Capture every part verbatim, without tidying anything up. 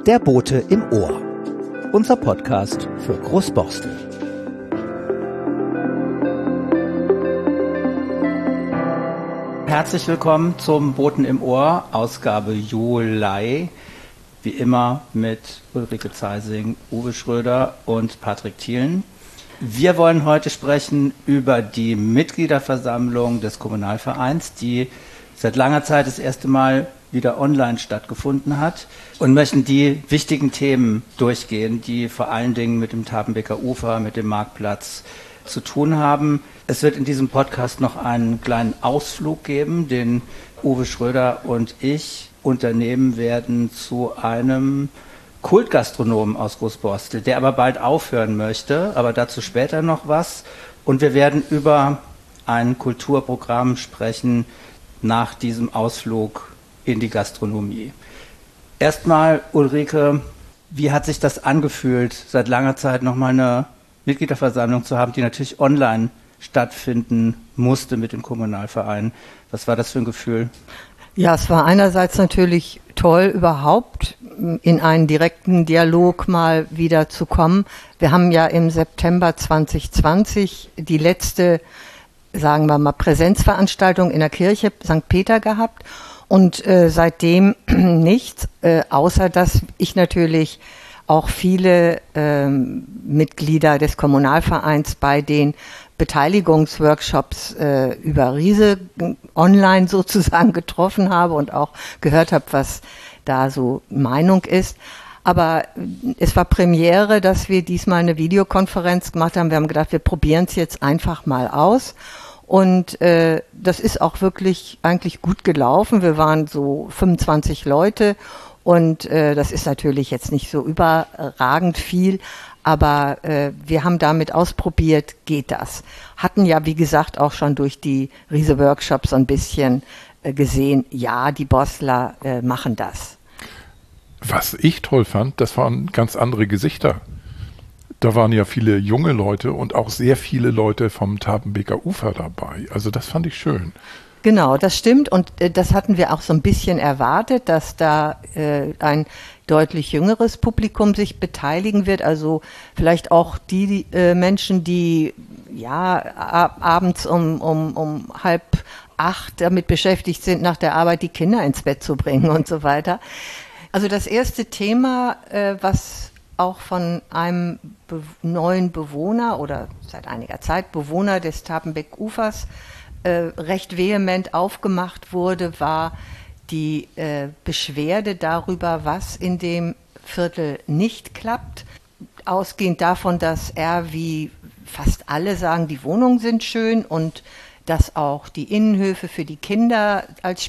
Der Bote im Ohr. Unser Podcast für Großborstel. Herzlich willkommen zum Boten im Ohr, Ausgabe Juli. Wie immer mit Ulrike Zeising, Uwe Schröder und Patrick Thielen. Wir wollen heute sprechen über die Mitgliederversammlung des Kommunalvereins, die seit langer Zeit das erste Mal wieder online stattgefunden hat und möchten die wichtigen Themen durchgehen, die vor allen Dingen mit dem Tabenbeker Ufer, mit dem Marktplatz zu tun haben. Es wird in diesem Podcast noch einen kleinen Ausflug geben, den Uwe Schröder und ich unternehmen werden zu einem Kultgastronomen aus Großborstel, der aber bald aufhören möchte, aber dazu später noch was. Und wir werden über ein Kulturprogramm sprechen nach diesem Ausflug in die Gastronomie. Erstmal, Ulrike, wie hat sich das angefühlt, seit langer Zeit nochmal eine Mitgliederversammlung zu haben, die natürlich online stattfinden musste mit dem Kommunalverein? Was war das für ein Gefühl? Ja, es war einerseits natürlich toll, überhaupt in einen direkten Dialog mal wieder zu kommen. Wir haben ja im September zwanzig zwanzig die letzte, sagen wir mal, Präsenzveranstaltung in der Kirche Sankt Peter gehabt und äh, seitdem nichts, äh, außer dass ich natürlich auch viele ähm, Mitglieder des Kommunalvereins bei den Beteiligungsworkshops äh, über Riese online sozusagen getroffen habe und auch gehört habe, was da so Meinung ist. Aber es war Premiere, dass wir diesmal eine Videokonferenz gemacht haben. Wir haben gedacht, wir probieren es jetzt einfach mal aus. Und äh, das ist auch wirklich eigentlich gut gelaufen. Wir waren so fünfundzwanzig Leute und äh, das ist natürlich jetzt nicht so überragend viel, aber äh, wir haben damit ausprobiert, geht das. Hatten ja, wie gesagt, auch schon durch die Riese-Workshops so ein bisschen äh, gesehen, ja, die Bosler äh, machen das. Was ich toll fand, das waren ganz andere Gesichter. Da waren ja viele junge Leute und auch sehr viele Leute vom Tabenbeker Ufer dabei. Also das fand ich schön. Genau, das stimmt und äh, das hatten wir auch so ein bisschen erwartet, dass da äh, ein deutlich jüngeres Publikum sich beteiligen wird. Also vielleicht auch die äh, Menschen, die ja ab, abends um, um, um halb acht damit beschäftigt sind, nach der Arbeit die Kinder ins Bett zu bringen und so weiter. Also das erste Thema, äh, was auch von einem be- neuen Bewohner oder seit einiger Zeit Bewohner des Tabenbeck Ufers äh, recht vehement aufgemacht wurde, war die äh, Beschwerde darüber, was in dem Viertel nicht klappt. Ausgehend davon, dass er, wie fast alle sagen, die Wohnungen sind schön und dass auch die Innenhöfe für die Kinder als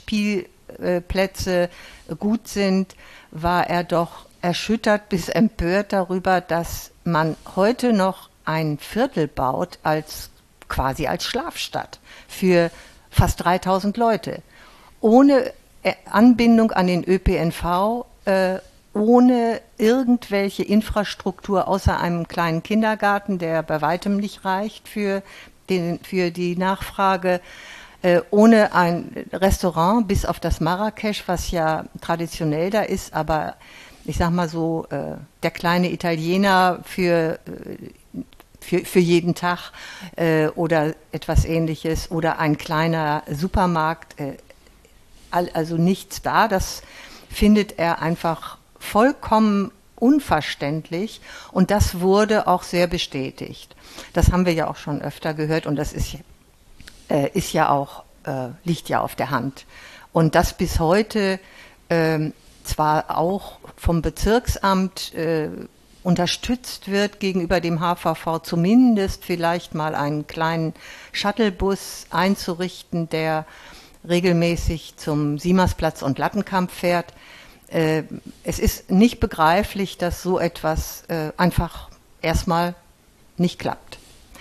Spielplätze äh, gut sind, war er doch erschüttert bis empört darüber, dass man heute noch ein Viertel baut als quasi als Schlafstadt für fast dreitausend Leute. Ohne Anbindung an den Ö P N V, äh, ohne irgendwelche Infrastruktur außer einem kleinen Kindergarten, der bei weitem nicht reicht für, den, für die Nachfrage, äh, ohne ein Restaurant bis auf das Marrakesch, was ja traditionell da ist, aber ich sag mal so, äh, der kleine Italiener für, äh, für, für jeden Tag äh, oder etwas Ähnliches oder ein kleiner Supermarkt, äh, all, also nichts da. Das findet er einfach vollkommen unverständlich und das wurde auch sehr bestätigt. Das haben wir ja auch schon öfter gehört und das ist, äh, ist ja auch, äh, liegt ja auf der Hand. Und das bis heute äh, zwar auch vom Bezirksamt äh, unterstützt wird gegenüber dem H V V, zumindest vielleicht mal einen kleinen Shuttlebus einzurichten, der regelmäßig zum Siemersplatz und Lattenkamp fährt. Äh, es ist nicht begreiflich, dass so etwas äh, einfach erstmal nicht klappt.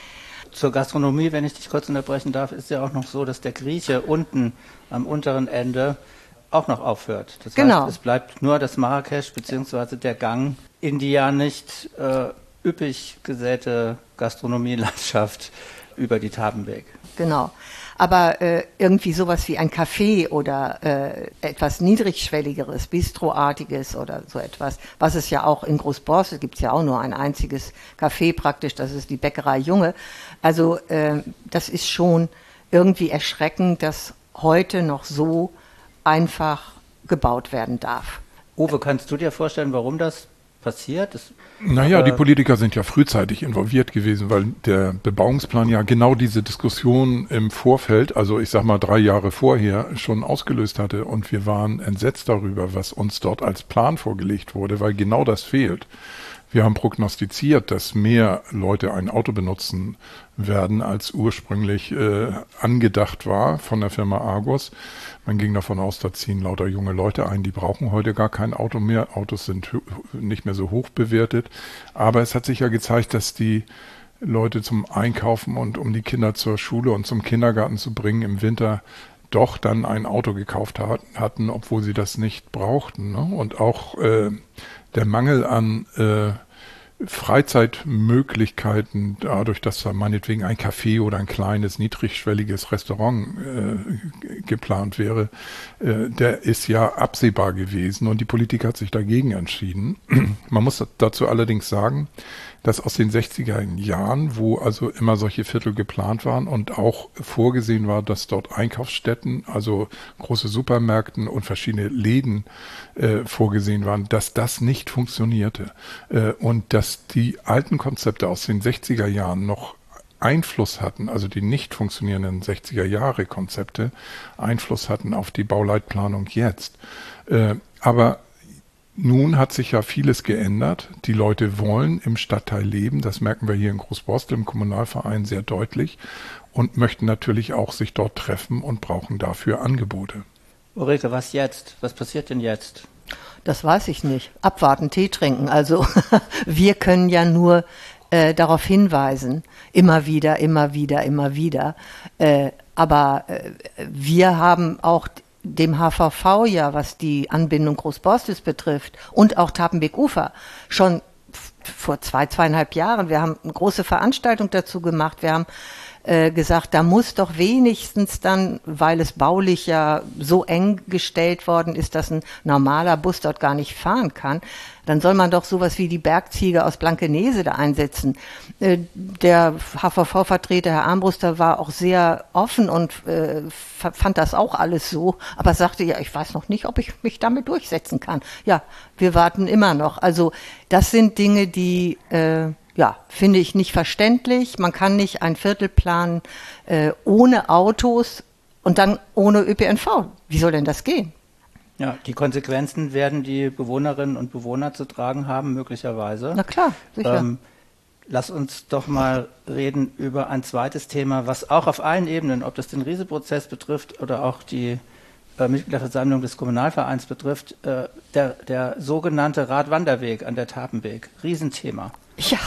Zur Gastronomie, wenn ich dich kurz unterbrechen darf, ist ja auch noch so, dass der Grieche unten am unteren Ende auch noch aufhört. Das genau. heißt, es bleibt nur das Marrakesch bzw. der Gang in die ja nicht äh, üppig gesäte Gastronomielandschaft über die Tabenbeek. Genau. Aber äh, irgendwie sowas wie ein Café oder äh, etwas niedrigschwelligeres, Bistroartiges oder so etwas, was es ja auch in Großborstel gibt, es ja auch nur ein einziges Café praktisch, das ist die Bäckerei Junge. Also äh, das ist schon irgendwie erschreckend, dass heute noch so einfach gebaut werden darf. Uwe, kannst du dir vorstellen, warum das passiert? Das, naja, die Politiker sind ja frühzeitig involviert gewesen, weil der Bebauungsplan ja genau diese Diskussion im Vorfeld, also ich sag mal drei Jahre vorher, schon ausgelöst hatte. Und wir waren entsetzt darüber, was uns dort als Plan vorgelegt wurde, weil genau das fehlt. Wir haben prognostiziert, dass mehr Leute ein Auto benutzen werden, als ursprünglich äh, angedacht war von der Firma Argus. Man ging davon aus, da ziehen lauter junge Leute ein, die brauchen heute gar kein Auto mehr. Autos sind nicht mehr so hoch bewertet. Aber es hat sich ja gezeigt, dass die Leute zum Einkaufen und um die Kinder zur Schule und zum Kindergarten zu bringen im Winter doch dann ein Auto gekauft hat, hatten, obwohl sie das nicht brauchten. Ne? Und auch äh, der Mangel an äh, Freizeitmöglichkeiten, dadurch, dass da meinetwegen ein Café oder ein kleines, niedrigschwelliges Restaurant äh, geplant wäre, äh, der ist ja absehbar gewesen und die Politik hat sich dagegen entschieden. Man muss dazu allerdings sagen, dass aus den sechziger Jahren, wo also immer solche Viertel geplant waren und auch vorgesehen war, dass dort Einkaufsstätten, also große Supermärkten und verschiedene Läden äh, vorgesehen waren, dass das nicht funktionierte äh, und dass die alten Konzepte aus den sechziger Jahren noch Einfluss hatten, also die nicht funktionierenden sechziger Jahre Konzepte Einfluss hatten auf die Bauleitplanung jetzt. Äh, aber nun hat sich ja vieles geändert. Die Leute wollen im Stadtteil leben. Das merken wir hier in Großborstel im Kommunalverein sehr deutlich und möchten natürlich auch sich dort treffen und brauchen dafür Angebote. Ulrike, was jetzt? Was passiert denn jetzt? Das weiß ich nicht. Abwarten, Tee trinken. Also wir können ja nur äh, darauf hinweisen. Immer wieder, immer wieder, immer wieder. Äh, aber äh, wir haben auch dem H V V ja, was die Anbindung Großborstels betrifft und auch Tapenbeek-Ufer, schon f- vor zwei, zweieinhalb Jahren. Wir haben eine große Veranstaltung dazu gemacht. Wir haben äh, gesagt, da muss doch wenigstens dann, weil es baulich ja so eng gestellt worden ist, dass ein normaler Bus dort gar nicht fahren kann, dann soll man doch sowas wie die Bergziege aus Blankenese da einsetzen. Äh, der H V V-Vertreter, Herr Armbruster, war auch sehr offen und äh, fand das auch alles so, aber sagte, ja, ich weiß noch nicht, ob ich mich damit durchsetzen kann. Ja, wir warten immer noch. Also das sind Dinge, die, äh, ja, finde ich nicht verständlich. Man kann nicht ein Viertel planen äh, ohne Autos und dann ohne Ö P N V. Wie soll denn das gehen? Ja, die Konsequenzen werden die Bewohnerinnen und Bewohner zu tragen haben, möglicherweise. Na klar, sicher. Ähm, lass uns doch mal reden über ein zweites Thema, was auch auf allen Ebenen, ob das den Rieseprozess betrifft oder auch die äh, Mitgliederversammlung des Kommunalvereins betrifft, äh, der, der sogenannte Radwanderweg an der Tapenbeek. Riesenthema. Ja,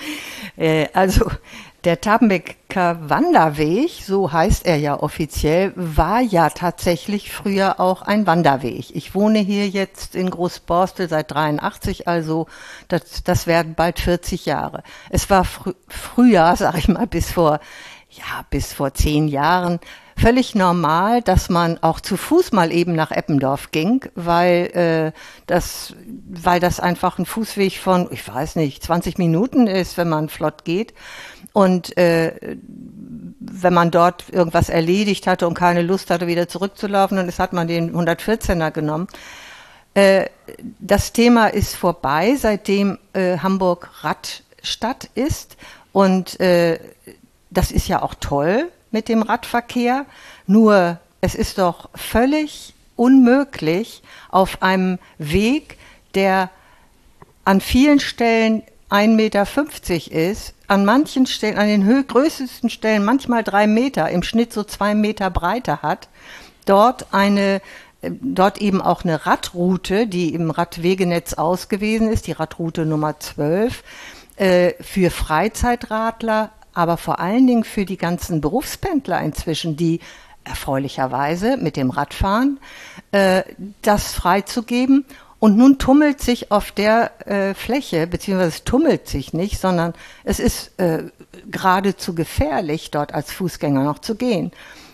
äh, also der Tapenbeeker Wanderweg, so heißt er ja offiziell, war ja tatsächlich früher auch ein Wanderweg. Ich wohne hier jetzt in Großborstel seit dreiundachtzig, also das, das werden bald vierzig Jahre. Es war fr- früher, sag ich mal, bis vor, ja, bis vor zehn Jahren völlig normal, dass man auch zu Fuß mal eben nach Eppendorf ging, weil äh, das, weil das einfach ein Fußweg von, ich weiß nicht, zwanzig Minuten ist, wenn man flott geht. Und äh, wenn man dort irgendwas erledigt hatte und keine Lust hatte, wieder zurückzulaufen, dann hat man den hundertvierzehner genommen. Äh, das Thema ist vorbei, seitdem äh, Hamburg Radstadt ist. Und äh, das ist ja auch toll mit dem Radverkehr. Nur es ist doch völlig unmöglich, auf einem Weg, der an vielen Stellen ein Meter fünfzig ist, an manchen Stellen, an den hö- größten Stellen manchmal drei Meter, im Schnitt so zwei Meter Breite hat, dort eine, äh, dort eben auch eine Radroute, die im Radwegenetz ausgewiesen ist, die Radroute Nummer zwölf, äh, für Freizeitradler, aber vor allen Dingen für die ganzen Berufspendler inzwischen, die erfreulicherweise mit dem Radfahren äh, das freizugeben. Und nun tummelt sich auf der äh, Fläche, beziehungsweise es tummelt sich nicht, sondern es ist äh, geradezu gefährlich, dort als Fußgänger noch zu gehen.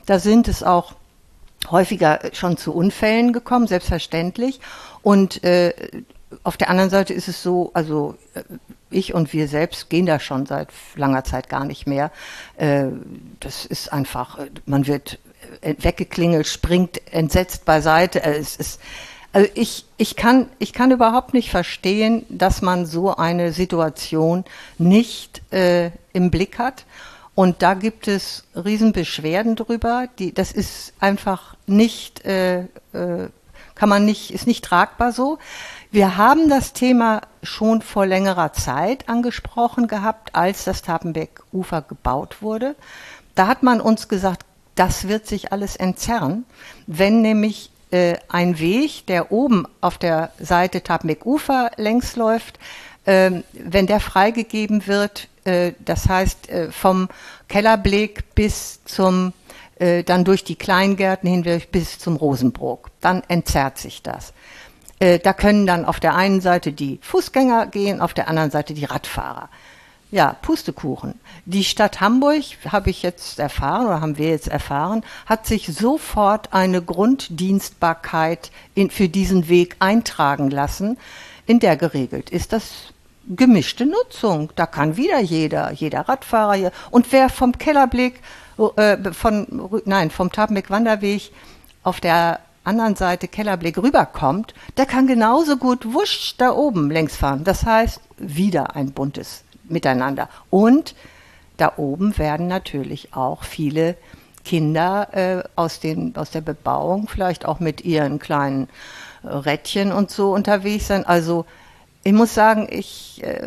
Da sind es auch häufiger schon zu Unfällen gekommen, selbstverständlich. Und äh, auf der anderen Seite ist es so, also ich und wir selbst gehen da schon seit langer Zeit gar nicht mehr. Äh, das ist einfach, man wird weggeklingelt, springt entsetzt beiseite. Es ist, also ich, ich kann, ich kann überhaupt nicht verstehen, dass man so eine Situation nicht äh, im Blick hat. Und da gibt es Riesenbeschwerden drüber. Die, das ist einfach nicht, äh, äh, kann man nicht, ist nicht tragbar so. Wir haben das Thema schon vor längerer Zeit angesprochen gehabt, als das Tapenbeck-Ufer gebaut wurde. Da hat man uns gesagt, das wird sich alles entzerren, wenn nämlich äh, ein Weg, der oben auf der Seite Tapenbeck-Ufer längs läuft, äh, wenn der freigegeben wird, äh, das heißt äh, vom Kellerblick bis zum, äh, dann durch die Kleingärten hinweg bis zum Rosenbrook, dann entzerrt sich das. Äh, da können dann auf der einen Seite die Fußgänger gehen, auf der anderen Seite die Radfahrer. Ja, Pustekuchen. Die Stadt Hamburg, habe ich jetzt erfahren oder haben wir jetzt erfahren, hat sich sofort eine Grunddienstbarkeit in, für diesen Weg eintragen lassen, in der geregelt ist das gemischte Nutzung. Da kann wieder jeder, jeder Radfahrer hier. Und wer vom Kellerblick, äh, von, nein, vom Tapenbeck-Wanderweg auf der anderen Seite Kellerblick rüberkommt, der kann genauso gut wusch da oben längs fahren. Das heißt, wieder ein buntes Miteinander. Und da oben werden natürlich auch viele Kinder äh, aus, den, aus der Bebauung vielleicht auch mit ihren kleinen äh, Rädchen und so unterwegs sein. Also ich muss sagen, ich äh,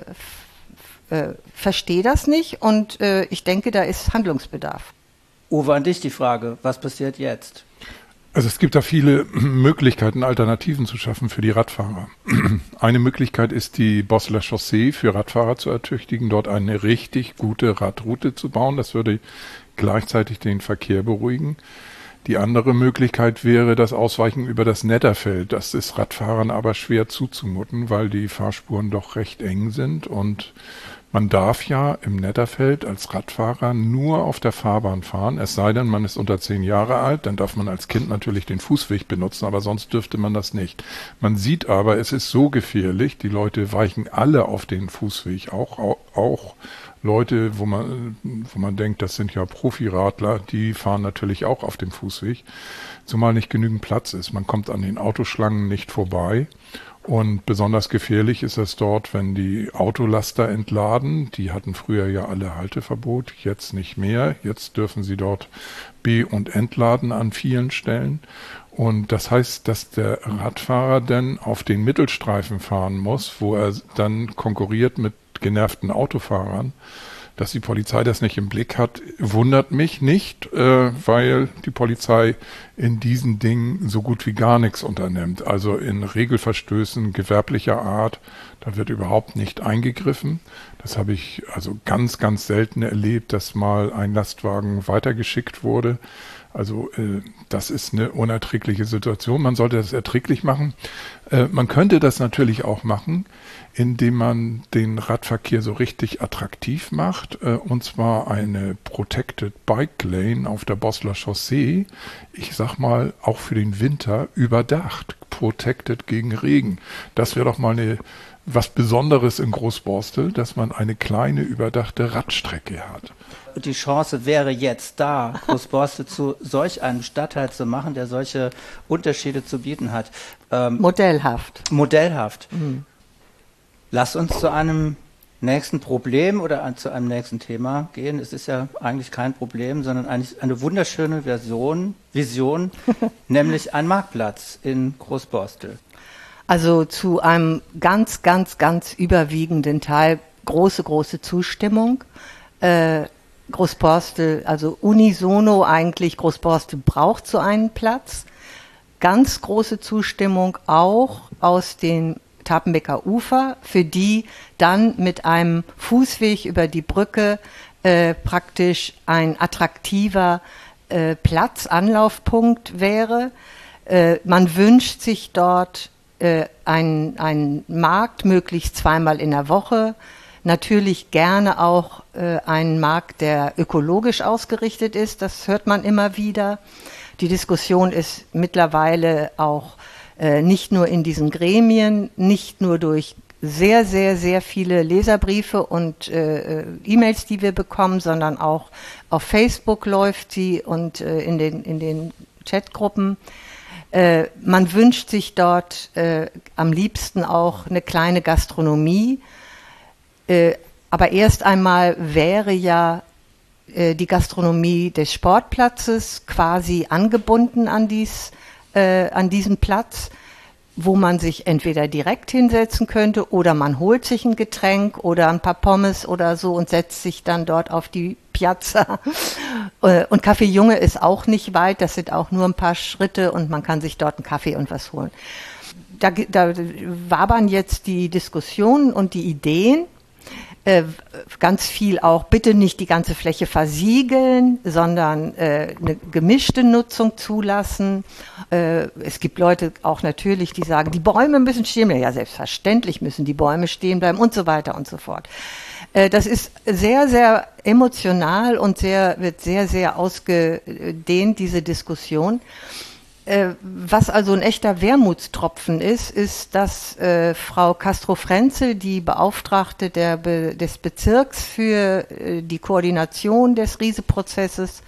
f- äh, verstehe das nicht und äh, ich denke, da ist Handlungsbedarf. Uwe, an dich die Frage, was passiert jetzt? Also es gibt da viele Möglichkeiten, Alternativen zu schaffen für die Radfahrer. Eine Möglichkeit ist, die Bosseler Chaussee für Radfahrer zu ertüchtigen, dort eine richtig gute Radroute zu bauen. Das würde gleichzeitig den Verkehr beruhigen. Die andere Möglichkeit wäre das Ausweichen über das Netterfeld. Das ist Radfahrern aber schwer zuzumuten, weil die Fahrspuren doch recht eng sind und man darf ja im Netterfeld als Radfahrer nur auf der Fahrbahn fahren, es sei denn, man ist unter zehn Jahre alt, dann darf man als Kind natürlich den Fußweg benutzen, aber sonst dürfte man das nicht. Man sieht aber, es ist so gefährlich, die Leute weichen alle auf den Fußweg, auch, auch, auch Leute, wo man, wo man denkt, das sind ja Profiradler, die fahren natürlich auch auf dem Fußweg, zumal nicht genügend Platz ist. Man kommt an den Autoschlangen nicht vorbei. Und besonders gefährlich ist es dort, wenn die Autolaster entladen. Die hatten früher ja alle Halteverbot, jetzt nicht mehr. Jetzt dürfen sie dort be- und entladen an vielen Stellen. Und das heißt, dass der Radfahrer dann auf den Mittelstreifen fahren muss, wo er dann konkurriert mit genervten Autofahrern. Dass die Polizei das nicht im Blick hat, wundert mich nicht, äh, weil die Polizei in diesen Dingen so gut wie gar nichts unternimmt. Also in Regelverstößen gewerblicher Art, da wird überhaupt nicht eingegriffen. Das habe ich also ganz, ganz selten erlebt, dass mal ein Lastwagen weitergeschickt wurde. Also äh, das ist eine unerträgliche Situation. Man sollte das erträglich machen. Äh, man könnte das natürlich auch machen, indem man den Radverkehr so richtig attraktiv macht, äh, und zwar eine Protected Bike Lane auf der Bosseler Chaussee, ich sag mal auch für den Winter überdacht, protected gegen Regen. Das wäre doch mal eine was Besonderes in Großborstel, dass man eine kleine überdachte Radstrecke hat. Die Chance wäre jetzt da, Großborstel zu solch einem Stadtteil zu machen, der solche Unterschiede zu bieten hat. Ähm, modellhaft. Modellhaft. Mhm. Lass uns zu einem nächsten Problem oder zu einem nächsten Thema gehen. Es ist ja eigentlich kein Problem, sondern eigentlich eine wunderschöne Version, Vision, nämlich ein Marktplatz in Großborstel. Also zu einem ganz, ganz, ganz überwiegenden Teil große, große Zustimmung. Äh, Großborstel, also unisono eigentlich, Großborstel braucht so einen Platz. Ganz große Zustimmung auch aus den Tapenbecker Ufer, für die dann mit einem Fußweg über die Brücke äh, praktisch ein attraktiver äh, Platz, Anlaufpunkt wäre. Äh, man wünscht sich dort äh, einen, einen Markt, möglichst zweimal in der Woche, natürlich gerne auch äh, einen Markt, der ökologisch ausgerichtet ist. Das hört man immer wieder. Die Diskussion ist mittlerweile auch äh, nicht nur in diesen Gremien, nicht nur durch sehr, sehr, sehr viele Leserbriefe und äh, E-Mails, die wir bekommen, sondern auch auf Facebook läuft sie und äh, in den, in den Chatgruppen. Äh, man wünscht sich dort äh, am liebsten auch eine kleine Gastronomie. Äh, aber erst einmal wäre ja äh, die Gastronomie des Sportplatzes quasi angebunden an, dies, äh, an diesen Platz, wo man sich entweder direkt hinsetzen könnte oder man holt sich ein Getränk oder ein paar Pommes oder so und setzt sich dann dort auf die Piazza. Und Café Junge ist auch nicht weit, das sind auch nur ein paar Schritte und man kann sich dort einen Kaffee und was holen. Da, da wabern jetzt die Diskussionen und die Ideen. Äh, ganz viel auch, bitte nicht die ganze Fläche versiegeln, sondern äh, eine gemischte Nutzung zulassen. Äh, es gibt Leute auch natürlich, die sagen, die Bäume müssen stehen bleiben. Ja, selbstverständlich müssen die Bäume stehen bleiben und so weiter und so fort. Äh, das ist sehr, sehr emotional und sehr, wird sehr, sehr ausgedehnt, diese Diskussion. Was also ein echter Wermutstropfen ist, ist, dass äh, Frau Castro-Frenzel, die Beauftragte der Be- des Bezirks für äh, die Koordination des Riese-Prozesses,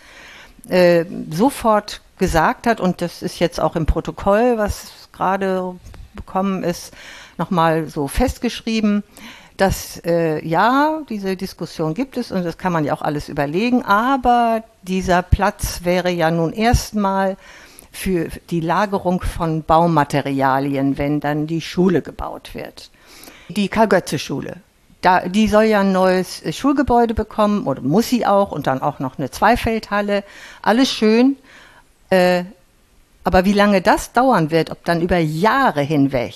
äh, sofort gesagt hat, und das ist jetzt auch im Protokoll, was gerade bekommen ist, nochmal so festgeschrieben, dass äh, ja, diese Diskussion gibt es und das kann man ja auch alles überlegen, aber dieser Platz wäre ja nun erstmal für die Lagerung von Baumaterialien, wenn dann die Schule gebaut wird. Die Karl-Götze-Schule, da, die soll ja ein neues Schulgebäude bekommen, oder muss sie auch, und dann auch noch eine Zweifeldhalle. Alles schön, äh, aber wie lange das dauern wird, ob dann über Jahre hinweg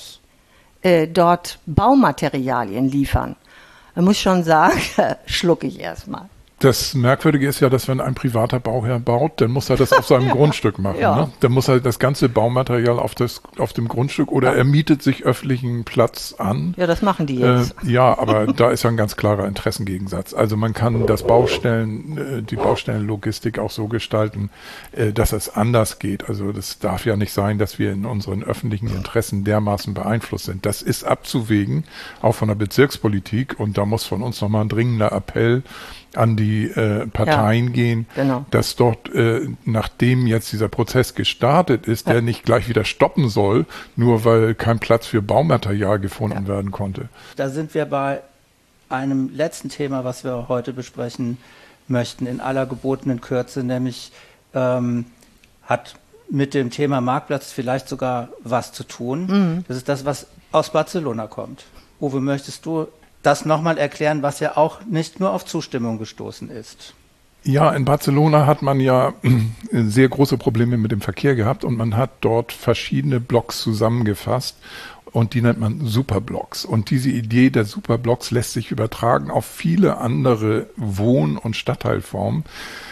äh, dort Baumaterialien liefern, man muss schon sagen, schlucke ich erstmal. Das Merkwürdige ist ja, dass wenn ein privater Bauherr baut, dann muss er das auf seinem ja. Grundstück machen. Ja. Ne? Dann muss er das ganze Baumaterial auf, das, auf dem Grundstück oder ja. er mietet sich öffentlichen Platz an. Ja, das machen die jetzt. Äh, ja, aber da ist ja ein ganz klarer Interessengegensatz. Also man kann das Baustellen, die Baustellenlogistik auch so gestalten, dass es anders geht. Also das darf ja nicht sein, dass wir in unseren öffentlichen Interessen dermaßen beeinflusst sind. Das ist abzuwägen, auch von der Bezirkspolitik, und da muss von uns nochmal ein dringender Appell an die äh, Parteien ja, gehen, genau. dass dort, äh, nachdem jetzt dieser Prozess gestartet ist, ja. der nicht gleich wieder stoppen soll, nur weil kein Platz für Baumaterial gefunden ja. werden konnte. Da sind wir bei einem letzten Thema, was wir heute besprechen möchten, in aller gebotenen Kürze, nämlich ähm, hat mit dem Thema Marktplatz vielleicht sogar was zu tun. Mhm. Das ist das, was aus Barcelona kommt. Uwe, möchtest du das nochmal erklären, was ja auch nicht nur auf Zustimmung gestoßen ist? Ja, in Barcelona hat man ja sehr große Probleme mit dem Verkehr gehabt und man hat dort verschiedene Blocks zusammengefasst und die nennt man Superblocks. Und diese Idee der Superblocks lässt sich übertragen auf viele andere Wohn- und Stadtteilformen.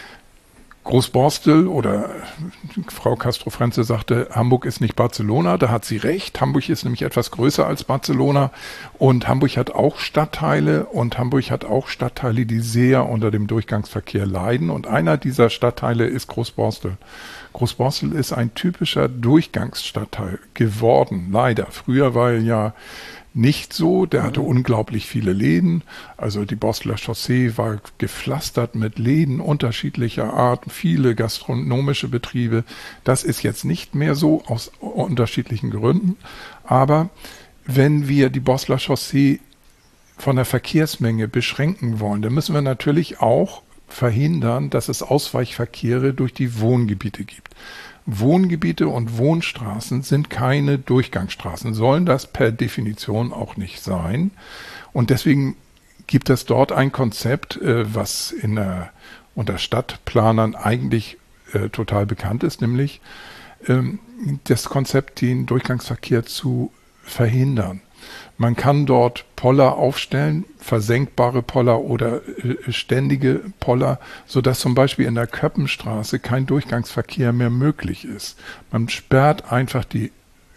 Großborstel oder Frau Castro-Frenzel sagte, Hamburg ist nicht Barcelona, da hat sie recht. Hamburg ist nämlich etwas größer als Barcelona und Hamburg hat auch Stadtteile und Hamburg hat auch Stadtteile, die sehr unter dem Durchgangsverkehr leiden, und einer dieser Stadtteile ist Großborstel. Großborstel ist ein typischer Durchgangsstadtteil geworden, leider. Früher war er ja nicht so, der hatte unglaublich viele Läden, also die Borsteler Chaussee war gepflastert mit Läden unterschiedlicher Art, viele gastronomische Betriebe. Das ist jetzt nicht mehr so, aus unterschiedlichen Gründen, aber wenn wir die Borsteler Chaussee von der Verkehrsmenge beschränken wollen, dann müssen wir natürlich auch verhindern, dass es Ausweichverkehre durch die Wohngebiete gibt. Wohngebiete und Wohnstraßen sind keine Durchgangsstraßen, sollen das per Definition auch nicht sein. Und deswegen gibt es dort ein Konzept, äh, was in der, unter Stadtplanern eigentlich äh, total bekannt ist, nämlich ähm, das Konzept, den Durchgangsverkehr zu verhindern. Man kann dort Poller aufstellen, versenkbare Poller oder äh, ständige Poller, sodass zum Beispiel in der Köppenstraße kein Durchgangsverkehr mehr möglich ist. Man sperrt einfach die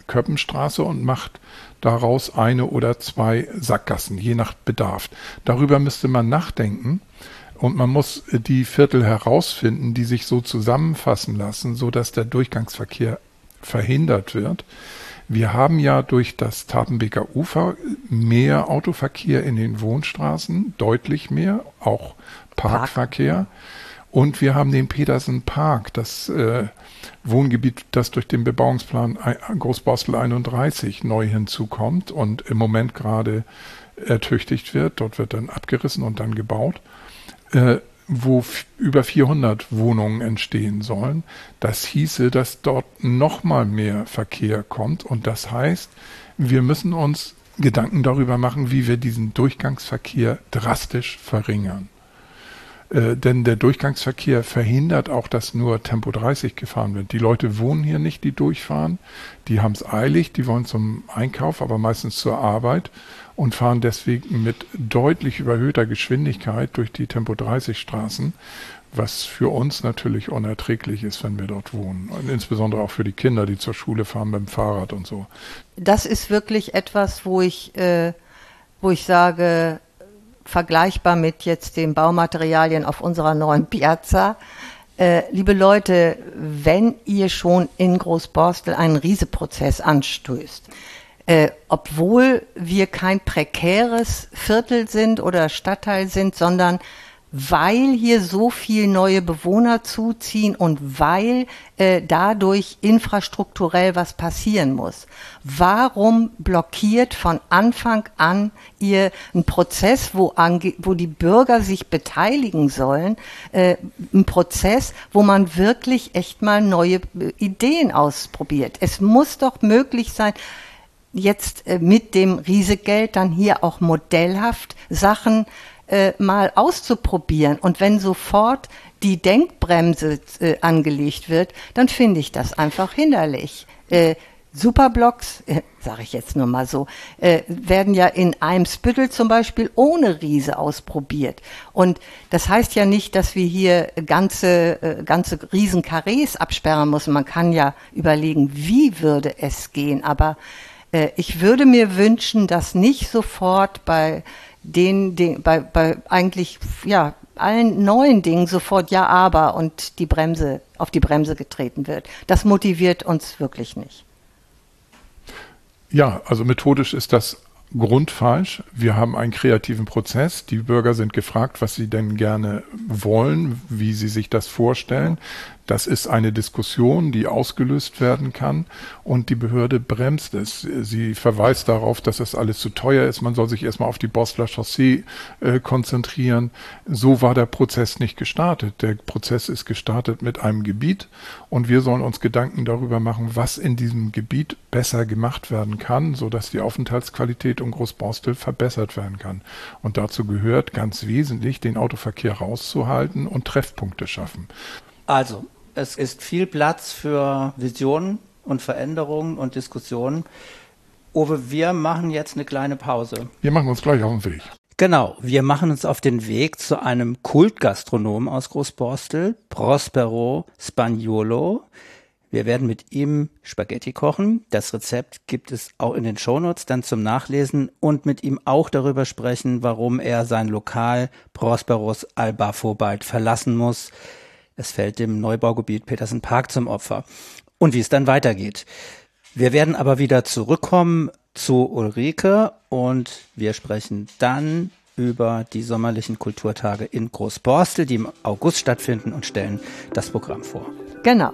Köppenstraße und macht daraus eine oder zwei Sackgassen, je nach Bedarf. Darüber müsste man nachdenken und man muss die Viertel herausfinden, die sich so zusammenfassen lassen, sodass der Durchgangsverkehr verhindert wird. Wir haben ja durch das Tapenbeker Ufer mehr Autoverkehr in den Wohnstraßen, deutlich mehr, auch Parkverkehr. Park. Und wir haben den Petersen Park, das äh, Wohngebiet, das durch den Bebauungsplan Großborstel einunddreißig neu hinzukommt und im Moment gerade ertüchtigt wird. Dort wird dann abgerissen und dann gebaut, äh, wo f- über vierhundert Wohnungen entstehen sollen. Das hieße, dass dort noch mal mehr Verkehr kommt. Und das heißt, wir müssen uns Gedanken darüber machen, wie wir diesen Durchgangsverkehr drastisch verringern. Äh, denn der Durchgangsverkehr verhindert auch, dass nur Tempo dreißig gefahren wird. Die Leute wohnen hier nicht, die durchfahren. Die haben es eilig, die wollen zum Einkauf, aber meistens zur Arbeit und fahren deswegen mit deutlich überhöhter Geschwindigkeit durch die Tempo dreißig Straßen, was für uns natürlich unerträglich ist, wenn wir dort wohnen. Und insbesondere auch für die Kinder, die zur Schule fahren mit dem Fahrrad und so. Das ist wirklich etwas, wo ich, äh, wo ich sage, vergleichbar mit jetzt den Baumaterialien auf unserer neuen Piazza. Äh, liebe Leute, wenn ihr schon in Großborstel einen Rieseprozess anstößt, äh, obwohl wir kein prekäres Viertel sind oder Stadtteil sind, sondern weil hier so viel neue Bewohner zuziehen und weil äh, dadurch infrastrukturell was passieren muss. Warum blockiert von Anfang an ihr einen Prozess, wo, ange- wo die Bürger sich beteiligen sollen, äh, ein Prozess, wo man wirklich echt mal neue äh, Ideen ausprobiert? Es muss doch möglich sein, jetzt äh, mit dem Riesegeld dann hier auch modellhaft Sachen Äh, mal auszuprobieren. Und wenn sofort die Denkbremse äh, angelegt wird, dann finde ich das einfach hinderlich. Äh, Superblocks, äh, sage ich jetzt nur mal so, äh, werden ja in Eimsbüttel zum Beispiel ohne Riese ausprobiert. Und das heißt ja nicht, dass wir hier ganze, äh, ganze Riesenkarrees absperren müssen. Man kann ja überlegen, wie würde es gehen. Aber äh, ich würde mir wünschen, dass nicht sofort bei Den, den, bei, bei eigentlich ja allen neuen Dingen sofort ja aber und die Bremse auf die Bremse getreten wird. Das motiviert uns wirklich nicht. Ja, also methodisch ist das grundfalsch. Wir haben einen kreativen Prozess. Die Bürger sind gefragt, was sie denn gerne wollen, wie sie sich das vorstellen. Das ist eine Diskussion, die ausgelöst werden kann und die Behörde bremst es. Sie verweist darauf, dass das alles zu teuer ist. Man soll sich erstmal auf die Borsteler Chaussee äh, konzentrieren. So war der Prozess nicht gestartet. Der Prozess ist gestartet mit einem Gebiet und wir sollen uns Gedanken darüber machen, was in diesem Gebiet besser gemacht werden kann, sodass die Aufenthaltsqualität um Großborstel verbessert werden kann. Und dazu gehört ganz wesentlich, den Autoverkehr rauszuhalten und Treffpunkte schaffen. Also, es ist viel Platz für Visionen und Veränderungen und Diskussionen. Uwe, wir machen jetzt eine kleine Pause. Wir machen uns gleich auf den Weg. Genau, wir machen uns auf den Weg zu einem Kultgastronomen aus Großborstel, Prospero Spagnuolo. Wir werden mit ihm Spaghetti kochen. Das Rezept gibt es auch in den Shownotes dann zum Nachlesen und mit ihm auch darüber sprechen, warum er sein Lokal Prosperos al Baffo bald verlassen muss. Es fällt dem Neubaugebiet Petersen Park zum Opfer. Und wie es dann weitergeht. Wir werden aber wieder zurückkommen zu Ulrike und wir sprechen dann über die sommerlichen Kulturtage in Großborstel, die im August stattfinden, und stellen das Programm vor. Genau.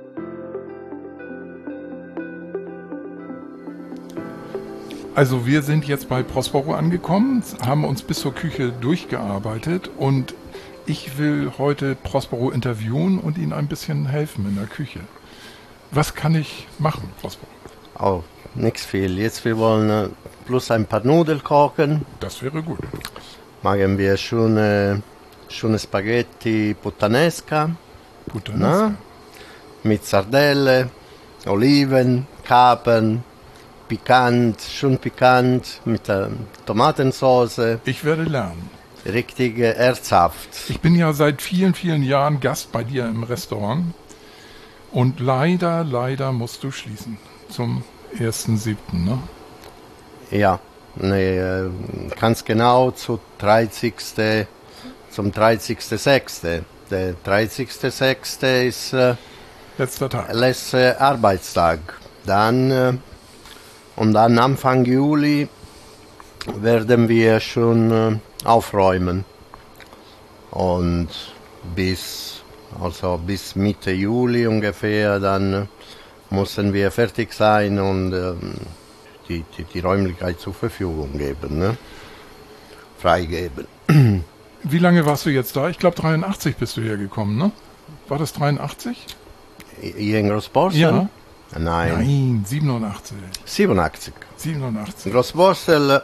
Also wir sind jetzt bei Prospero angekommen, haben uns bis zur Küche durchgearbeitet und ich will heute Prospero interviewen und Ihnen ein bisschen helfen in der Küche. Was kann ich machen, Prospero? Oh, nichts viel. Jetzt wir wollen äh, bloß ein paar Nudeln kochen. Das wäre gut. Machen wir schöne, schöne Spaghetti puttanesca. Puttanesca. Na? Mit Sardelle, Oliven, Kapern, pikant, schön pikant, mit äh, Tomatensauce. Ich werde lernen. Richtig äh, herzhaft. Ich bin ja seit vielen, vielen Jahren Gast bei dir im Restaurant und leider, leider musst du schließen zum ersten siebten, ne? Ja, nee, äh, ganz genau zu dreißigsten zum dreißigsten sechsten Der dreißigste sechste ist äh, Letzter Tag. letzter Arbeitstag. Dann äh, und dann Anfang Juli werden wir schon äh, aufräumen. Und bis, also bis Mitte Juli ungefähr, dann äh, müssen wir fertig sein und ähm, die, die, die Räumlichkeit zur Verfügung geben, ne? Freigeben. Wie lange warst du jetzt da? Ich glaube dreiundachtzig bist du hergekommen, ne? War das dreiundachtzig? Hier in Großborstel? Ja. Nein. Nein, siebenundachtzig. siebenundachtzig. siebenundachtzig. Großborstel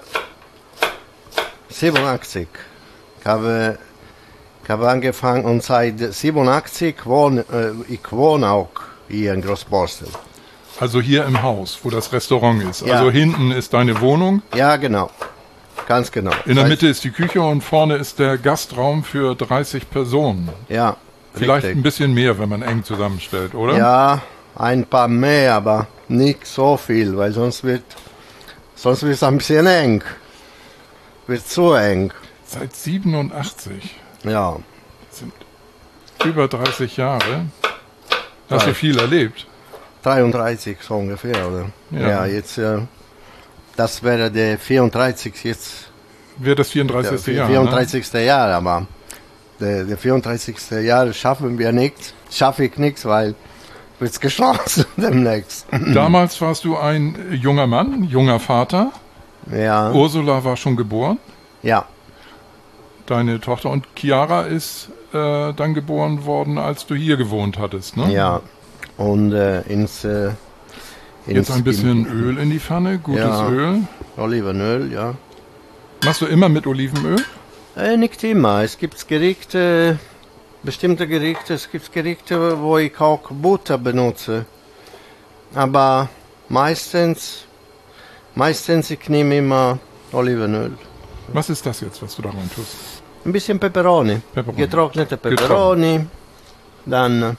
siebenundachtzig. Ich habe, ich habe angefangen und seit siebenundachtzig wohne äh, ich wohne auch hier in Großborstel. Also hier im Haus, wo das Restaurant ist. Ja. Also hinten ist deine Wohnung. Ja, genau. Ganz genau. In der Seit- Mitte ist die Küche und vorne ist der Gastraum für dreißig Personen. Ja. Vielleicht richtig. ein bisschen mehr, wenn man eng zusammenstellt, oder? Ja, ein paar mehr, aber nicht so viel, weil sonst wird sonst wird es ein bisschen eng. Wird zu eng. Seit siebenundachtzig. Ja. Das sind über dreißig Jahre. Hast du Ja. viel erlebt? dreiunddreißig so ungefähr, oder? Ja. Ja, jetzt, äh, das wäre der vierunddreißigste jetzt, Wäre das der vierunddreißigste Jahr, ne? vierunddreißigste Jahr, aber der, der vierunddreißigste Jahr schaffen wir nicht, schaffe ich nichts, weil wird's geschlossen demnächst. Damals warst du ein junger Mann, junger Vater. Ja, Ursula war schon geboren, ja, deine Tochter. Und Chiara ist äh, dann geboren worden, als du hier gewohnt hattest, ne? ja. Und äh, ins, äh, Jetzt ins ein bisschen Öl in die Pfanne, gutes Ja. Öl. Olivenöl, ja. Machst du immer mit Olivenöl? Äh, nicht immer. Es gibt Gerichte, bestimmte Gerichte, es gibt Gerichte, wo ich auch Butter benutze. Aber meistens, meistens ich nehme immer Olivenöl. Was ist das jetzt, was du da rein tust? Ein bisschen Peperoni, Peperoni. getrocknete Peperoni. Dann äh,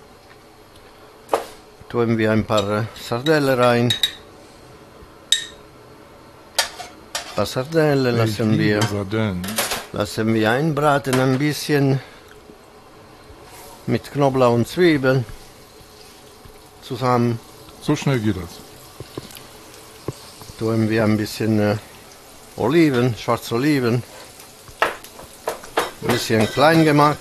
tun wir ein paar äh, Sardellen rein. Ein paar Sardellen lassen Ich wir. liebe Sardellen. Lassen wir einbraten ein bisschen mit Knoblauch und Zwiebeln zusammen. So schnell geht das. Tun wir ein bisschen äh, Oliven, schwarze Oliven. Ein bisschen klein gemacht.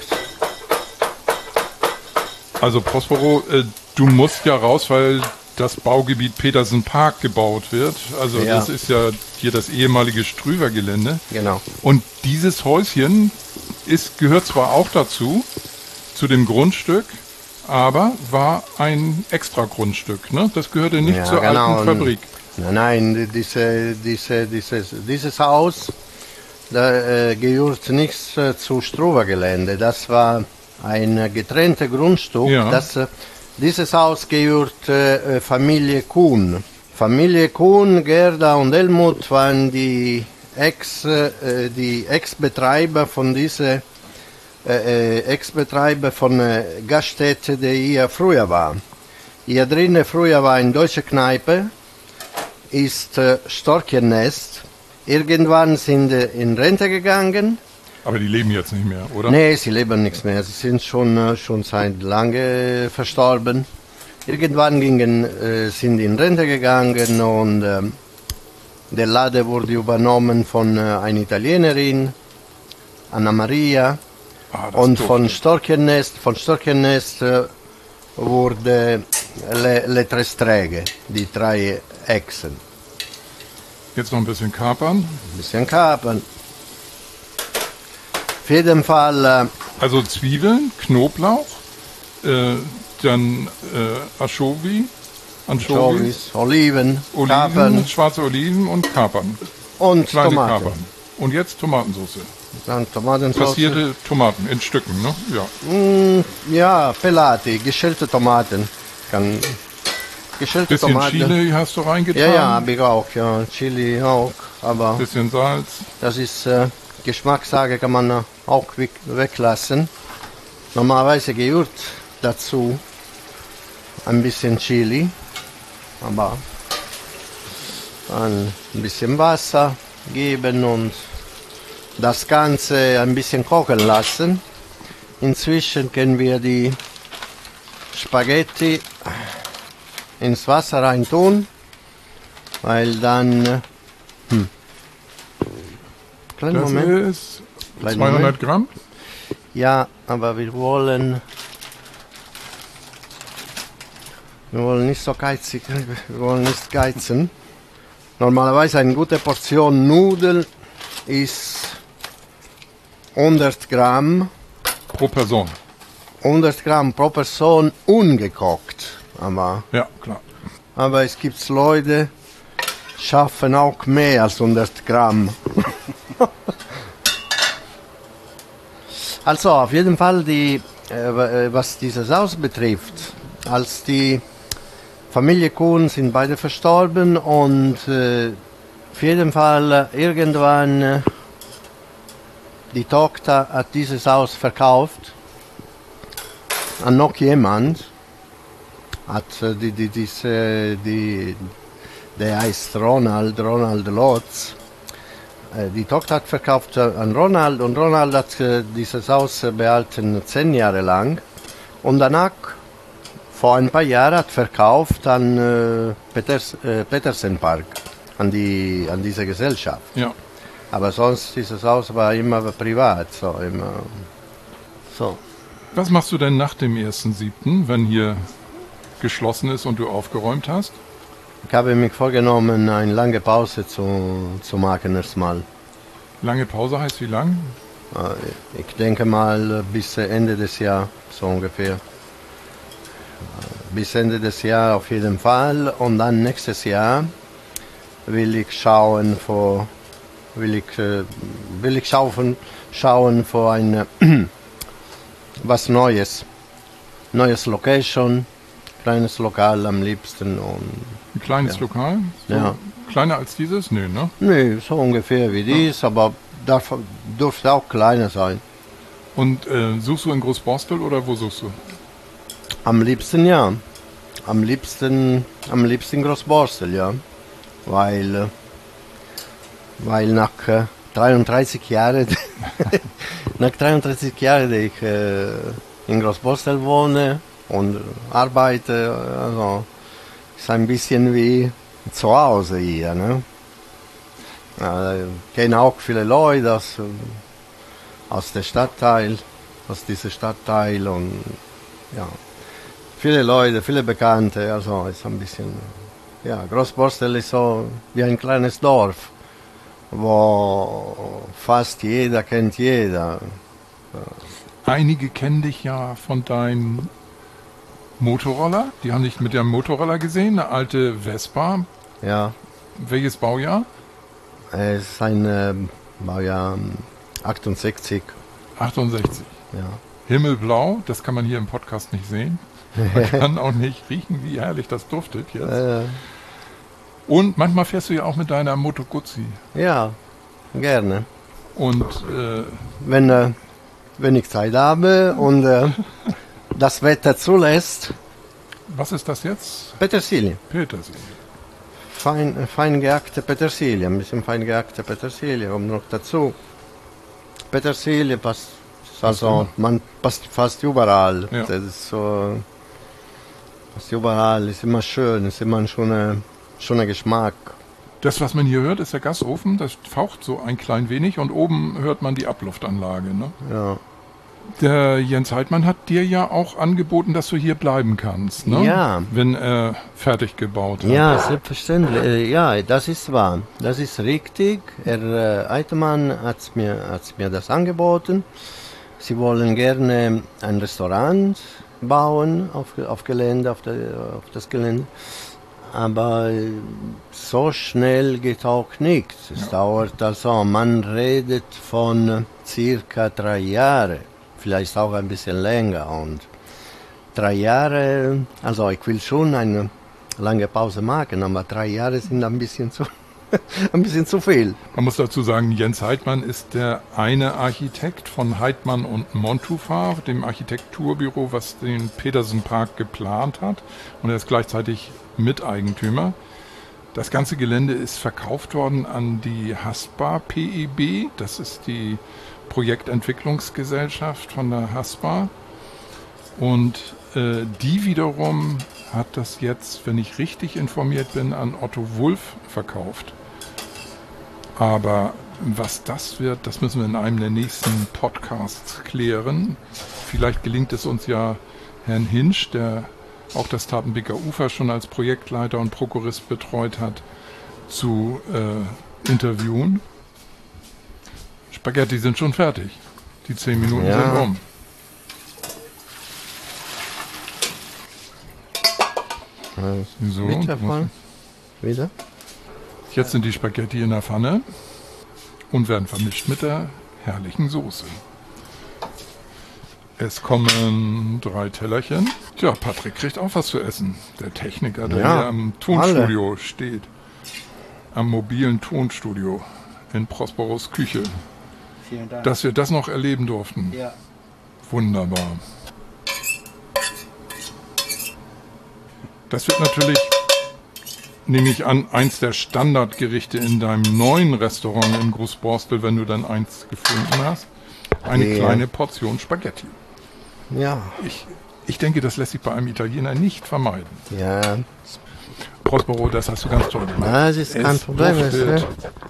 Also Prospero, äh, du musst ja raus, weil das Baugebiet Petersen Park gebaut wird. Also Ja. das ist ja hier das ehemalige Strüwer-Gelände. Genau. Und dieses Häuschen ist, gehört zwar auch dazu, zu dem Grundstück, aber war ein Extra-Grundstück. Ne? Das gehörte nicht Ja, zur genau. alten Fabrik. Nein, nein, diese, diese, dieses, dieses Haus da, äh, gehört nicht äh, zu Struwer-Gelände. Das war ein äh, getrenntes Grundstück. Ja. Das, äh, dieses Haus gehört äh, Familie Kuhn. Familie Kuhn, Gerda und Helmut waren die Ex, äh, die Ex-Betreiber von dieser äh, Ex-Betreiber von äh, Gaststätte, die hier früher war. Hier drinnen früher war eine deutsche Kneipe, ist äh, Storchennest. Irgendwann sind sie in Rente gegangen. Aber die leben jetzt nicht mehr, oder? Nee, sie leben nichts mehr. Sie sind schon, äh, schon seit lange verstorben. Irgendwann gingen, äh, sind in Rente gegangen und äh, der Laden wurde übernommen von äh, einer Italienerin, Anna Maria. Ah, das Und duftet. von Storchennest, von Storchennest äh, wurde Le, Le Tre Streghe, die drei Echsen. Jetzt noch ein bisschen kapern. Ein bisschen kapern. Auf jeden Fall, äh, Also Zwiebeln, Knoblauch, äh, dann äh, Anchovy, Anchovies, Anchovies, Oliven, Oliven, Kapern schwarze Oliven und Kapern. und Kleine Tomaten. Kapern. Und jetzt Tomatensauce. Dann Tomatensauce. Passierte Tomaten in Stücken, ne? Ja. Mm, ja, Pelati, geschälte Tomaten. Kann, geschälte Bisschen Tomaten. Chili hast du reingetan. Ja, ja, habe ich auch, ja. Chili auch. Aber Bisschen Salz. das ist äh, Geschmackssache, kann man äh, auch weg, weglassen. Normalerweise gehört dazu ein bisschen Chili. Aber ein bisschen Wasser geben und das Ganze ein bisschen kochen lassen. Inzwischen können wir die Spaghetti ins Wasser rein tun, weil dann... Hm. Kleinen Das Moment. ist Kleinen zweihundert Moment. Gramm. Ja, aber wir wollen... Wir wollen nicht so geizig, wir wollen nicht geizen. Normalerweise eine gute Portion Nudeln ist hundert Gramm, Pro Person. hundert Gramm pro Person ungekocht. Aber, Ja, klar. aber es gibt Leute, die schaffen auch mehr als hundert Gramm. Also auf jeden Fall, die, äh, was diese Sauce betrifft, als die Familie Kuhn sind beide verstorben und äh, auf jeden Fall äh, irgendwann äh, die Tochter hat dieses Haus verkauft an noch jemand. Hat äh, die, die, diese, die, der heißt Ronald, Ronald Lotz. Äh, die Tochter hat verkauft äh, an Ronald und Ronald hat äh, dieses Haus äh, behalten zehn Jahre lang und danach vor ein paar Jahren hat verkauft an äh, Peters, äh, Petersen Park, an, die, an diese Gesellschaft. Ja. Aber sonst, dieses Haus war immer privat. So, immer, so. Was machst du denn nach dem ersten siebten, wenn hier geschlossen ist und du aufgeräumt hast? Ich habe mich vorgenommen, eine lange Pause zu, zu machen erstmal. Lange Pause heißt wie lang? Äh, Ich denke mal bis Ende des Jahres, so ungefähr. Bis Ende des Jahres auf jeden Fall. Und dann nächstes Jahr will ich schauen für, will ich, äh, will ich schauen, schauen für ein was Neues. Neues Location, kleines Lokal am liebsten. Und, Ein kleines Ja. Lokal? So Ja. Kleiner als dieses? Nö, ne? nee, so ungefähr wie dies, aber darf, dürfte auch kleiner sein. Und äh, suchst du in Großborstel oder wo suchst du? Am liebsten ja. Am liebsten, am liebsten Großborstel, ja. Weil, äh, weil nach äh, dreiunddreißig Jahren, nach dreiunddreißig Jahren, die ich äh, in Großborstel wohne und arbeite, also ist ein bisschen wie zu Hause hier, ne? Äh, kennen auch viele Leute aus, äh, aus dem Stadtteil, aus diesem Stadtteil und ja. Viele Leute, viele Bekannte, also ist ein bisschen, ja, Großborstel ist so wie ein kleines Dorf, wo fast jeder kennt jeder. Einige kennen dich ja von deinem Motorroller. Die haben dich mit dem Motorroller gesehen, eine alte Vespa. Ja, Welches Baujahr? es ist ein äh, Baujahr achtundsechzig, achtundsechzig. ja. Himmelblau, das kann man hier im Podcast nicht sehen. Man kann auch nicht riechen, wie herrlich das duftet jetzt. Äh, Und manchmal fährst du ja auch mit deiner Moto Guzzi. ja, gerne. Und äh, Wenn, äh, wenn ich Zeit habe und äh, das Wetter zulässt, was ist das jetzt? Petersilie. Petersilie. Fein, fein gehackte Petersilie, ein bisschen fein gehackte Petersilie kommt noch dazu. Petersilie passt, also man passt fast überall. Ja. Das ist so, passt überall, ist immer schön, ist immer ein schöner, schöner Geschmack. Das, was man hier hört, ist der Gasofen. Das faucht so ein klein wenig und oben hört man die Abluftanlage. Ne? Ja. Der Jens Heidmann hat dir ja auch angeboten, dass du hier bleiben kannst, ne? Ja. Wenn er fertig gebaut hat. Ja, selbstverständlich. Äh, Ja, das ist wahr. Das ist richtig. Herr äh, Eitemann hat mir, hat's mir das angeboten. Sie wollen gerne ein Restaurant bauen auf, auf, Gelände, auf, der, auf das Gelände. Aber äh, so schnell geht auch nichts. Es dauert also, man redet von circa drei Jahren, vielleicht auch ein bisschen länger. Und drei Jahre, also ich will schon eine lange Pause machen, aber drei Jahre sind ein bisschen zu, ein bisschen zu viel. Man muss dazu sagen, Jens Heidmann ist der eine Architekt von Heidmann und Montufar, dem Architekturbüro, was den Petersen Park geplant hat. Und er ist gleichzeitig Miteigentümer. Das ganze Gelände ist verkauft worden an die Haspa P E B. Das ist die Projektentwicklungsgesellschaft von der Haspa. Und äh, die wiederum hat das jetzt, wenn ich richtig informiert bin, an Otto Wulff verkauft. Aber was das wird, das müssen wir in einem der nächsten Podcasts klären. Vielleicht gelingt es uns ja, Herrn Hinsch, der auch das Tatenbeker Ufer schon als Projektleiter und Prokurist betreut hat, zu äh, interviewen. Spaghetti sind schon fertig. Die zehn Minuten Ja. sind rum. So, Bitte, muss- voll. Wieder? Jetzt sind die Spaghetti in der Pfanne und werden vermischt mit der herrlichen Soße. Es kommen drei Tellerchen. Tja, Patrick kriegt auch was zu essen. Der Techniker, der Ja, hier am Tonstudio steht. Am mobilen Tonstudio in Prosperos Küche. Vielen Dank. Dass wir das noch erleben durften. ja. Wunderbar. Das wird natürlich, nehme ich an, eins der Standardgerichte in deinem neuen Restaurant in Großborstel, wenn du dann eins gefunden hast. Eine Ja. kleine Portion Spaghetti. Ja. Ich, ich denke, das lässt sich bei einem Italiener nicht vermeiden. Ja. Prospero, das hast du ganz toll gemacht. Das ist kein Es Problem. duftet. Ne?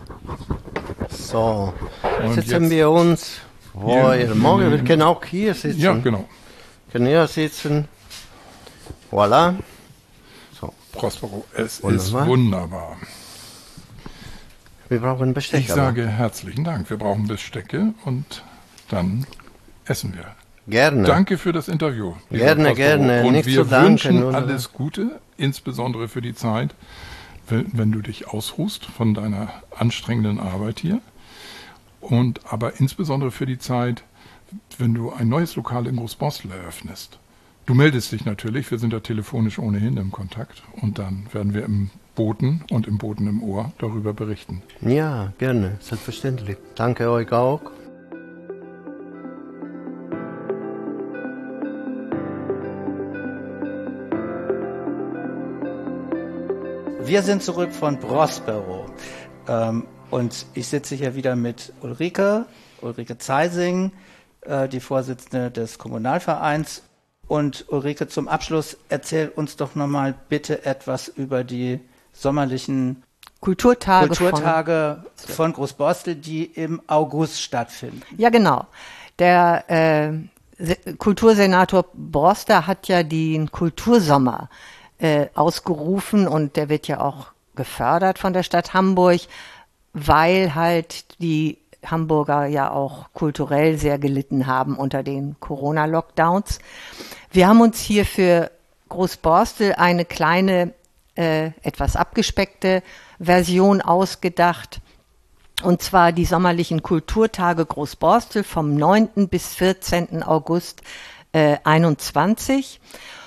So. Und Setzen jetzt- wir uns, wo Hier, ihr hier, morgen, hier. wir können auch hier sitzen. Ja, genau. Können hier sitzen. Voilà. So. Prospero, es Wunderbar. ist wunderbar. Wir brauchen Besteck. Ich sage herzlichen Dank. Wir brauchen Bestecke und dann essen wir. gerne. Danke für das Interview. lieber Gerne, Prospero. gerne. Und Nicht wir zu danken, wünschen oder? alles Gute, insbesondere für die Zeit, wenn, wenn du dich ausruhst von deiner anstrengenden Arbeit hier. Und aber insbesondere für die Zeit, wenn du ein neues Lokal in Großborstel eröffnest. Du meldest dich natürlich, wir sind ja telefonisch ohnehin im Kontakt. Und dann werden wir im Boten und im Boten im Ohr darüber berichten. Ja, gerne. Selbstverständlich. Danke euch auch. Wir sind zurück von Prospero. Ähm, und ich sitze hier wieder mit Ulrike, Ulrike Zeising, äh, die Vorsitzende des Kommunalvereins. Und Ulrike, zum Abschluss erzähl uns doch nochmal bitte etwas über die sommerlichen Kulturtage, Kulturtage von Großborstel, die im August stattfinden. Von, ja, genau. Der äh, Se- Kultursenator Borster hat ja den Kultursommer äh, ausgerufen und der wird ja auch gefördert von der Stadt Hamburg, weil halt die Hamburger ja auch kulturell sehr gelitten haben unter den Corona-Lockdowns. Wir haben uns hier für Großborstel eine kleine, äh, etwas abgespeckte Version ausgedacht. Und zwar die sommerlichen Kulturtage Großborstel vom neunten bis vierzehnten August äh, einundzwanzig.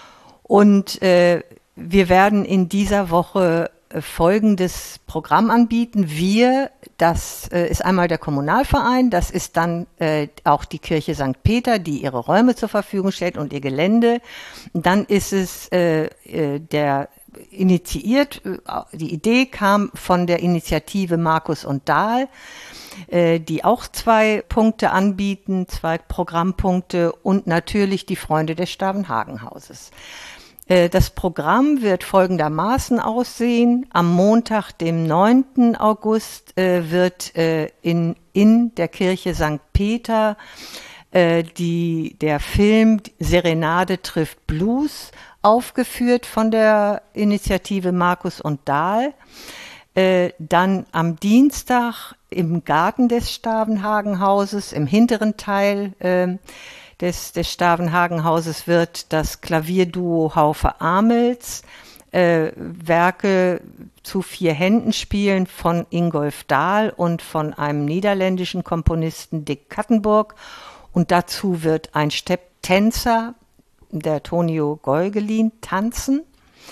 Und äh, wir werden in dieser Woche äh, folgendes Programm anbieten. Wir, das äh, ist einmal der Kommunalverein, das ist dann äh, auch die Kirche Sankt Peter, die ihre Räume zur Verfügung stellt und ihr Gelände. Dann ist es äh, äh, der initiiert, die Idee kam von der Initiative Markus und Dahl, äh, die auch zwei Punkte anbieten, zwei Programmpunkte und natürlich die Freunde des Stavenhagen-Hauses. Äh, das Programm wird folgendermaßen aussehen. Am Montag, dem neunten August, äh, wird äh, in, in der Kirche Sankt Peter äh, die, der Film Serenade trifft Blues aufgeführt von der Initiative Markus und Dahl. Äh, dann am Dienstag im Garten des Stavenhagen-Hauses, im hinteren Teil äh, des, des Stavenhagen-Hauses, wird das Klavierduo Haufe Amels äh, Werke zu vier Händen spielen von Ingolf Dahl und von einem niederländischen Komponisten Dick Kattenburg. Und dazu wird ein Stepptänzer, der Tonio Geugelin, tanzen.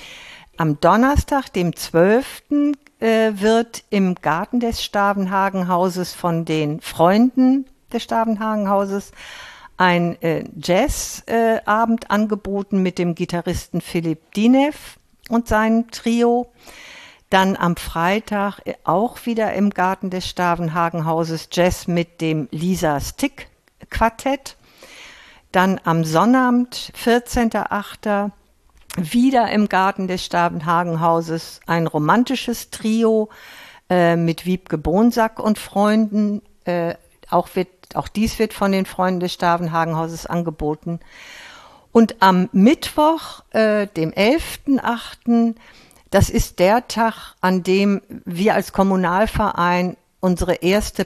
Am Donnerstag, dem zwölften Äh, wird im Garten des Stavenhagen-Hauses von den Freunden des Stavenhagen-Hauses ein äh, Jazzabend äh, angeboten mit dem Gitarristen Philipp Dinev und seinem Trio. Dann am Freitag auch wieder im Garten des Stavenhagen-Hauses Jazz mit dem Lisa Stick Quartett. Dann am Sonnabend, vierzehnter achter wieder im Garten des Stavenhagen-Hauses ein romantisches Trio äh, mit Wiebke Bonsack und Freunden. Äh, auch, wird, auch dies wird von den Freunden des Stavenhagen-Hauses angeboten. Und am Mittwoch, äh, dem elfter achter, das ist der Tag, an dem wir als Kommunalverein unsere erste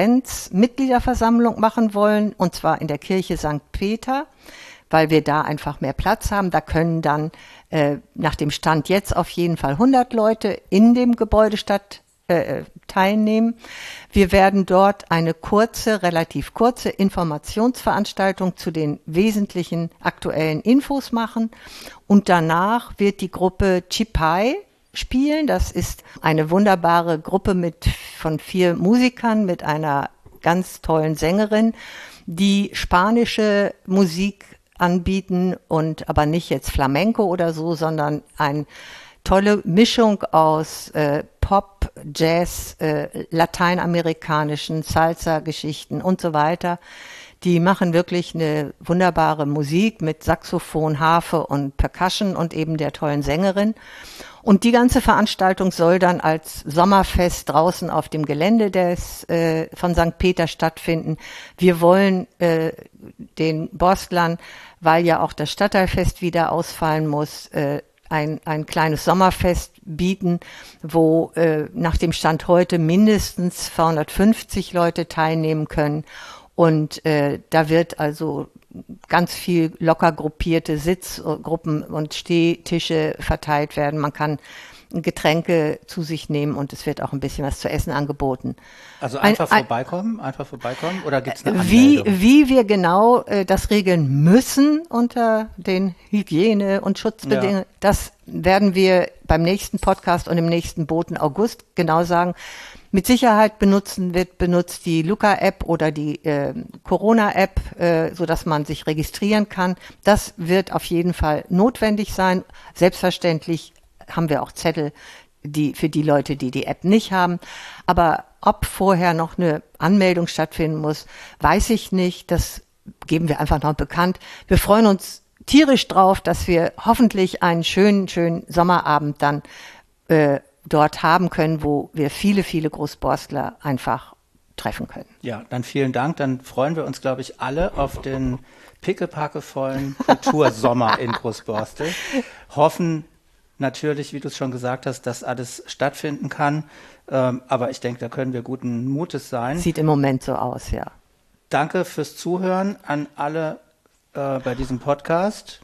Präsenz-Mitgliederversammlung machen wollen, und zwar in der Kirche Sankt Peter, weil wir da einfach mehr Platz haben. Da können dann äh, nach dem Stand jetzt auf jeden Fall hundert Leute in dem Gebäude statt äh, teilnehmen. Wir werden dort eine kurze, relativ kurze Informationsveranstaltung zu den wesentlichen aktuellen Infos machen. Und danach wird die Gruppe Chipai spielen. Das ist eine wunderbare Gruppe mit von vier Musikern mit einer ganz tollen Sängerin, die spanische Musik anbieten und aber nicht jetzt Flamenco oder so, sondern eine tolle Mischung aus äh, Pop, Jazz, äh, lateinamerikanischen Salsa-Geschichten und so weiter. Die machen wirklich eine wunderbare Musik mit Saxophon, Harfe und Percussion und eben der tollen Sängerin. Und die ganze Veranstaltung soll dann als Sommerfest draußen auf dem Gelände des äh, von Sankt Peter stattfinden. Wir wollen äh, den Borstlern, weil ja auch das Stadtteilfest wieder ausfallen muss, äh, ein, ein kleines Sommerfest bieten, wo äh, nach dem Stand heute mindestens zweihundertfünfzig Leute teilnehmen können. Und äh, da wird also ganz viel locker gruppierte Sitzgruppen und Stehtische verteilt werden. Man kann Getränke zu sich nehmen und es wird auch ein bisschen was zu essen angeboten. Also einfach ein, vorbeikommen, einfach vorbeikommen oder gibt es eine wie, Anmeldung? Wie wir genau äh, das regeln müssen unter den Hygiene- und Schutzbedingungen, ja. Das werden wir beim nächsten Podcast und im nächsten Boten August genau sagen. Mit Sicherheit benutzen wird benutzt die Luca-App oder die äh, Corona-App, äh, so dass man sich registrieren kann. Das wird auf jeden Fall notwendig sein. Selbstverständlich haben wir auch Zettel, die für die Leute, die die App nicht haben. Aber ob vorher noch eine Anmeldung stattfinden muss, weiß ich nicht. Das geben wir einfach noch bekannt. Wir freuen uns tierisch drauf, dass wir hoffentlich einen schönen, schönen Sommerabend dann äh, dort haben können, wo wir viele, viele Großborstler einfach treffen können. Ja, dann vielen Dank. Dann freuen wir uns, glaube ich, alle auf den pickepackevollen Kultursommer in Großborstel. Hoffen natürlich, wie du es schon gesagt hast, dass alles stattfinden kann. Ähm, aber ich denke, da können wir guten Mutes sein. Sieht im Moment so aus, ja. Danke fürs Zuhören an alle äh, bei diesem Podcast.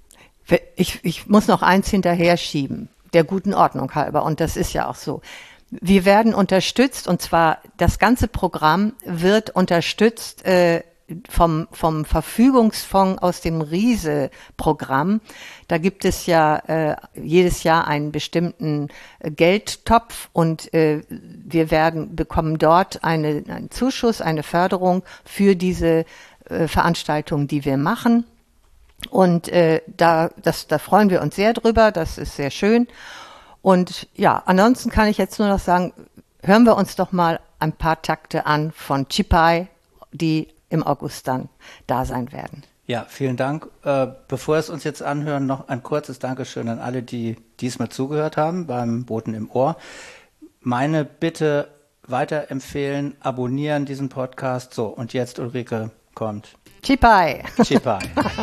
Ich, ich muss noch eins hinterher schieben. Der guten Ordnung halber, und das ist ja auch so. Wir werden unterstützt, und zwar das ganze Programm wird unterstützt äh, vom, vom Verfügungsfonds aus dem Riese-Programm. Da gibt es ja äh, jedes Jahr einen bestimmten äh, Geldtopf und äh, wir werden bekommen dort eine, einen Zuschuss, eine Förderung für diese äh, Veranstaltungen, die wir machen. Und äh, da, das, da freuen wir uns sehr drüber, das ist sehr schön. Und ja, ansonsten kann ich jetzt nur noch sagen, hören wir uns doch mal ein paar Takte an von Chipai, die im August dann da sein werden. Ja, vielen Dank. Äh, bevor wir es uns jetzt anhören, noch ein kurzes Dankeschön an alle, die diesmal zugehört haben beim Boten im Ohr. Meine Bitte weiterempfehlen, abonnieren diesen Podcast. So, und jetzt Ulrike kommt. Chipai. Chipai.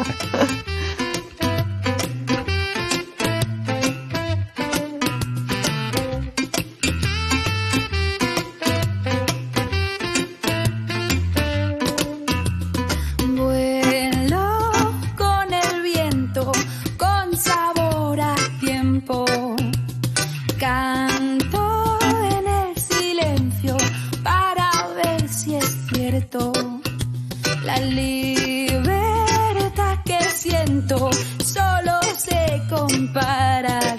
La libertad que siento solo se compara